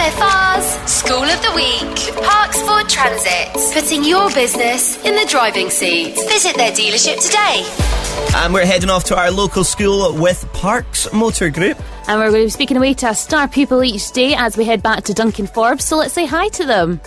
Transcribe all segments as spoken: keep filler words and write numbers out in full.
F R's School of the Week. Parks Ford Transit, putting your business in the driving seat. Visit their dealership today. And we're heading off to our local school with Parks Motor Group. And we're going to be speaking away to a star pupil each day as we head back to Duncan Forbes. So let's say hi to them.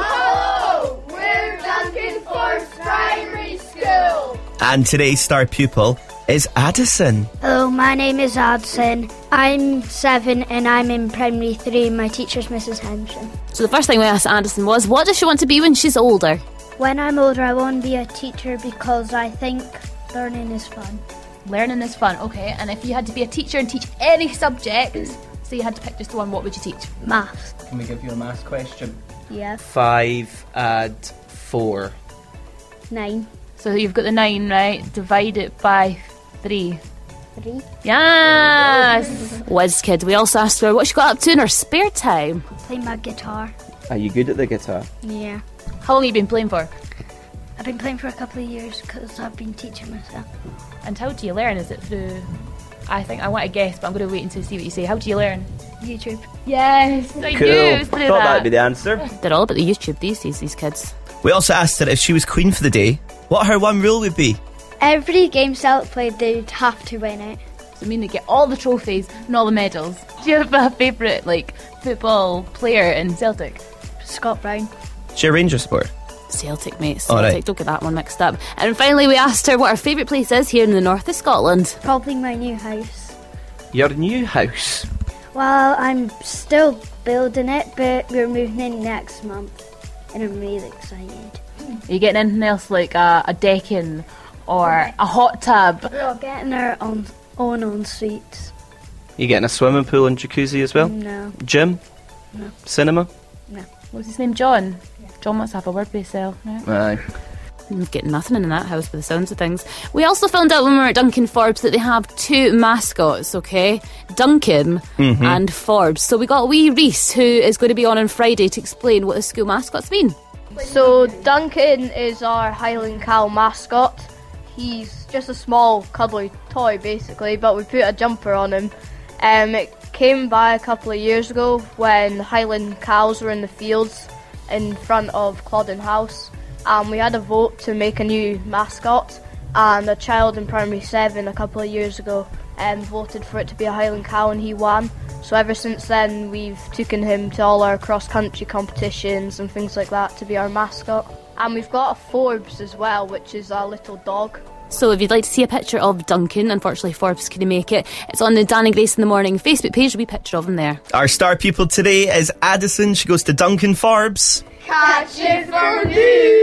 Hello, we're Duncan Forbes Primary School. And today's star pupil is Addison. Hello, my name is Addison. I'm seven and I'm in primary three. My teacher's Missus Henson. So the first thing we asked Addison was, what does she want to be when she's older? When I'm older, I want to be a teacher because I think learning is fun. Learning is fun, okay. And if you had to be a teacher and teach any subject, so you had to pick just one, what would you teach? Maths. Can we give you a maths question? Yeah. Five add four. Nine. So you've got the nine, right? Divide it by three. Three. Yes! Whiz kid. We also asked her what she got up to in her spare time. Play my guitar. Are you good at the guitar? Yeah. How long have you been playing for? I've been playing for a couple of years because I've been teaching myself. And how do you learn? Is it through... I think I want to guess, but I'm going to wait until see what you say. How do you learn? YouTube. Yes, I Cool. knew it was through Thought that. that'd be the answer. They're all about the YouTube these days, these kids. We also asked her if she was queen for the day, what her one rule would be. Every game Celtic played, they'd have to win it. So I mean they get all the trophies and all the medals. Do you have a favourite like football player in Celtic? Scott Brown. She a Rangers supporter? Celtic, mate. All Celtic. right. Don't get that one mixed up. And finally, we asked her what her favourite place is here in the north of Scotland. Probably my new house. Your new house? Well, I'm still building it, but we're moving in next month. And I'm really excited. Are you getting anything else like a, a decking or a hot tub? We're getting our own, own ensuite. You getting a swimming pool and jacuzzi as well? No. Gym? No. Cinema? What's his name? John? John wants to have a word with himself. Right? Aye. I'm getting nothing in that house by the sounds of things. We also found out when we were at Duncan Forbes that they have two mascots, okay? Duncan Mm-hmm. and Forbes. So we got wee Reese, who is going to be on on Friday to explain what the school mascots mean. So Duncan is our Highland Cow mascot. He's just a small cuddly toy basically, but we put a jumper on him. Um, it came by a couple of years ago when Highland cows were in the fields in front of Claudon House. Um, we had a vote to make a new mascot, and a child in primary seven a couple of years ago um, voted for it to be a Highland Cow, and he won. So ever since then we've taken him to all our cross-country competitions and things like that to be our mascot. And we've got a Forbes as well, which is a little dog. So if you'd like to see a picture of Duncan, unfortunately Forbes couldn't make it, it's on the Dan and Grace in the Morning Facebook page. There'll be a picture of him there. Our star pupil today is Addison. She goes to Duncan Forbes. Catch it for news.